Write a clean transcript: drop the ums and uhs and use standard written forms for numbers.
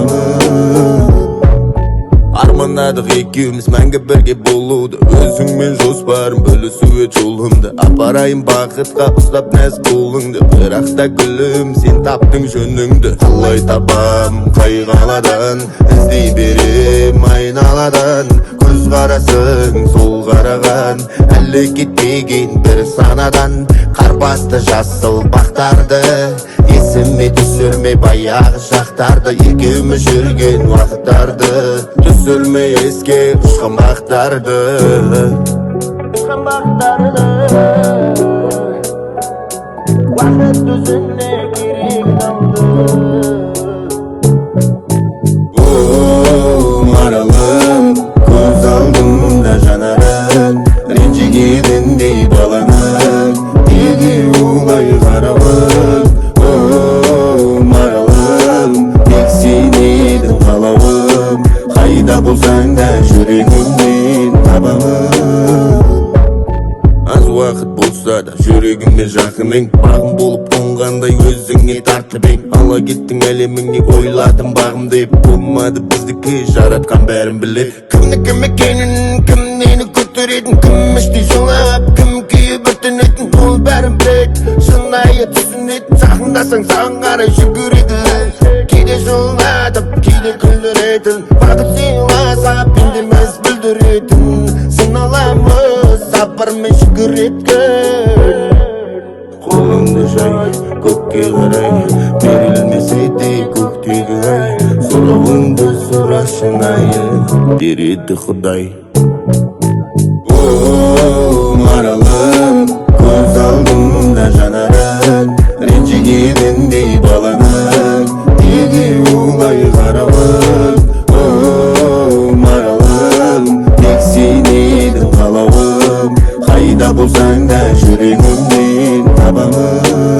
табамын. Армандадық екеуміз мәңгі бірге болуды, өзіңмен жоспарым бөлісуге жолымды. Апарайын бақытқа ұстап нәз қолыңды, бірақ та гүлім сен таптың жөніңді. Қалай табам қай қаладан, іздей берем айналадан. Көз қарасың сол қараған, әлі кетпеген бір санадан. Қарбасты жасыл бақтарды, есіме түсірмей баяғы шақтарды. Екеуміз жүрген уақыттарды, түсірмей еске ұшқан бақтарды. Уақыт өзіне керек алды. Маралым, көз алдымда жанарың, ренжігеніндей баланың, неге олай қарауың? Маралым, тек сен едің қалауым, қайда болсаң да жүрегіммен табамын. Аз уақыт болса да жүрегіме жақының, бағым болып қонғандай өзіңе тартып ең. Ала кеттің әлеміңе ойладым бағым деп, болмады біздікі жаратқан бәрін біле. Кімні кім екенін, кім нені көтеретін, кім іштей жылап, кім күйі біртінетін, ол бәрін білет. Шынайы түсінетін, жақындасаң саған қарай жүгіреді. Кейде жылатып, кейде күлдіретін, бақыт сыйласа пендеміз бүлдіретін. Сыналамыз сапармен жүгіретін. Қолыңды жай, көкке қарай, берілмесе де көктегі ай. Сұрауыңды сұра шынайы, береді Құдай. Маралым, көз алдымда жанарың, ренжігеніндей баланың, неге олай қарауың? Маралым, тек сен едің қалауым, қайда болсаң да жүрегіммен табамын.